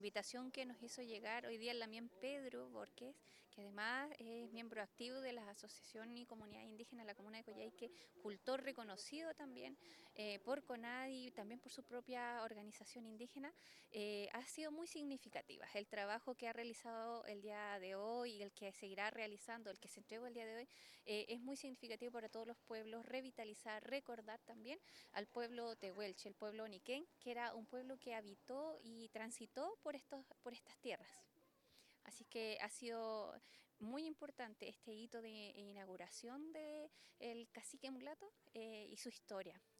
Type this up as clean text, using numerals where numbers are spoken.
Invitación que nos hizo llegar hoy día el Lamián Pedro Borges, que además es miembro activo de la Asociación y Comunidad Indígena de la Comuna de Coyhaique, cultor reconocido también por CONADI y también por su propia organización indígena, ha sido muy significativa. El trabajo que ha realizado el día de hoy y el que seguirá realizando, el que se entregó el día de hoy, es muy significativo para todos los pueblos, revitalizar, recordar también al pueblo tehuelche, el pueblo oniquén, que era un pueblo que habitó y transitó por estas tierras. Así que ha sido muy importante este hito de inauguración del cacique mulato y su historia.